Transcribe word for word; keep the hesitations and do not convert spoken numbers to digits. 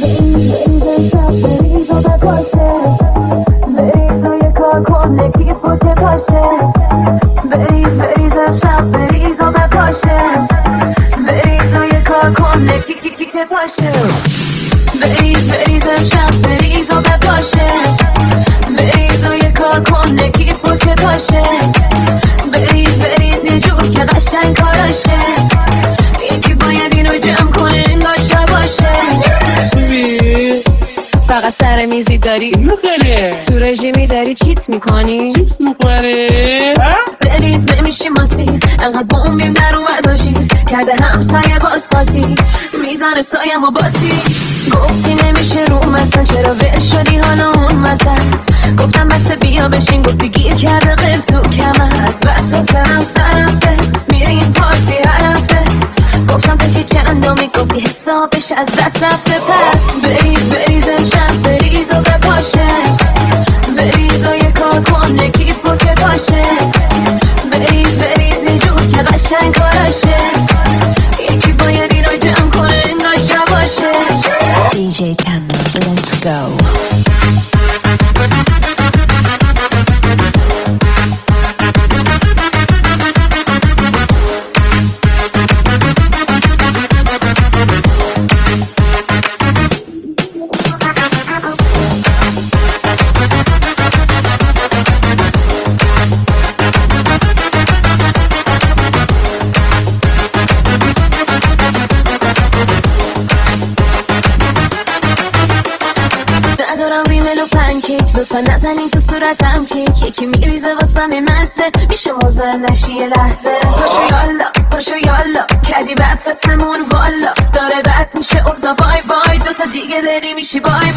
بریز شب بریز و بپاشه، بریز و یه کار کن کیف و که پاشه. بریز بریز شب بریز و بپاشه، بریز و یه کار کن کی کی کی که پاشه. بریز بریز شب بریز و بپاشه، بریز و یه کار کن کیف و که پاشه. بریز بریز یه جور که قشنگ کاراشه، یکی باید اینو جمع کنه انگار شب باشه. فقط سر میزی داری میخوره تو رژیمی داری چیت میکنی چیپس میخوره بریز نمیشی ماسیر انقدر بومبیم در اومد باشی کرده همسایه باز قاطی میزنه سایم و باتی. گفتی نمیشه رو مثلا چرا ول شدی حالا اون مثلا گفتم بس بیا بشین گفتی گیر کرده غیر تو کمر از بس و سرم سر رفته میریم پارتی هر هفته گفتم پکی چندمی گفتی حسابش از دست رفته. پس بریز بریز امشب بریز و بپاشه، بریز و یه کار کن کیف و که باشه. بریز بریز یه جور که قشنگ کاراشه، یکی باید این رو جمع کنه انگار شب باشه. دی جی Candles, let's go. ندارم ریمل و پنکیک لطفا نزنین تو صورتم کیک یکی میریزه واسم مزه میشه موزه نشی یه لحظه. پاشو یالا پاشو یالا کردی بد فسمون والا داره بد میشه اوزا وای وای دوتا دیگه بری میشی بای